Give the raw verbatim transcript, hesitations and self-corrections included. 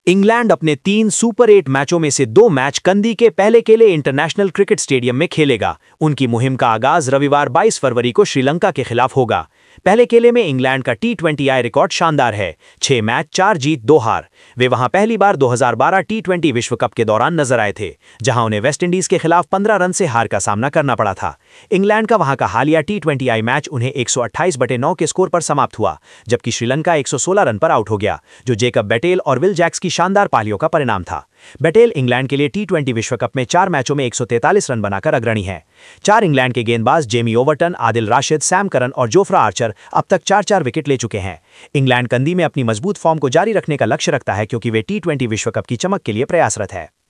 England अपने तीन super eight मैचों में से दो मैच कंदी के पहले केले इंटरनेशनल क्रिकेट स्टेडियम में खेलेगा। उनकी मुहिम का आगाज रविवार बाईस फरवरी को श्रीलंका के खिलाफ होगा। पहले केले में इंग्लैंड का टी ट्वेंटी आई रिकॉर्ड शानदार है, छह मैच चार जीत दो हार। वे वहां पहली बार दो हज़ार बारह टी ट्वेंटी विश्व कप के दौरान नजर आए थे, जहां उन्हें वेस्टइंडीज के खिलाफ पंद्रह रन से हार का सामना करना पड़ा था। इंग्लैंड का वहां का हालिया टी ट्वेंटी आई मैच उन्हें एक सौ अट्ठाईस बटे नौ के स्कोर पर समाप्त हुआ, जबकि श्रीलंका एक सौ सोलह रन पर आउट हो गया, जो जेकब बेटेल और विल जैक्स की शानदार पालियों का परिणाम था। बेटेल इंग्लैंड के लिए टी ट्वेंटी विश्व कप में चार मैचों में एक सौ तैंतालीस रन बनाकर अग्रणी है। चार इंग्लैंड के गेंदबाज Jamie Overton, Adil Rashid, Sam Curran और जोफ्रा आर्चर अब तक चार चार विकेट ले चुके हैं। इंग्लैंड कंदी में अपनी मजबूत फॉर्म को जारी रखने का लक्ष्य रखता है, क्योंकि वे टी ट्वेंटी विश्व कप की चमक के लिए प्रयासरत है।